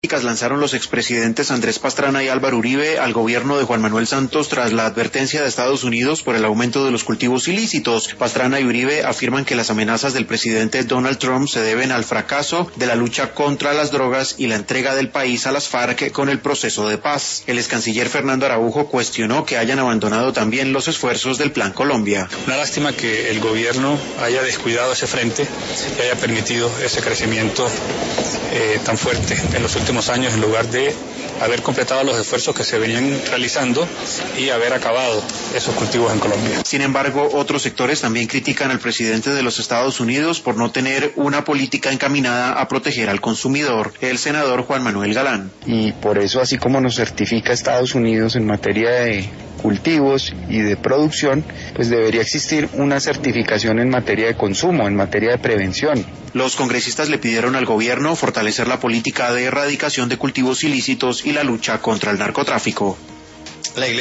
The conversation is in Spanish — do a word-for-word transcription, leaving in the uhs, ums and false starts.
lanzaron los expresidentes Andrés Pastrana y Álvaro Uribe al gobierno de Juan Manuel Santos tras la advertencia de Estados Unidos por el aumento de los cultivos ilícitos. Pastrana y Uribe afirman que las amenazas del presidente Donald Trump se deben al fracaso de la lucha contra las drogas y la entrega del país a las FARC con el proceso de paz. El ex canciller Fernando Araujo cuestionó que hayan abandonado también los esfuerzos del Plan Colombia. Una lástima que el gobierno haya descuidado ese frente y haya permitido ese crecimiento eh, tan fuerte en los últimos años, en lugar de haber completado los esfuerzos que se venían realizando y haber acabado esos cultivos en Colombia. Sin embargo, otros sectores también critican al presidente de los Estados Unidos por no tener una política encaminada a proteger al consumidor, el senador Juan Manuel Galán. Y por eso, así como nos certifica Estados Unidos en materia de cultivos y de producción, pues debería existir una certificación en materia de consumo, en materia de prevención. Los congresistas le pidieron al gobierno fortalecer la política de erradicación de cultivos ilícitos y la lucha contra el narcotráfico. La iglesia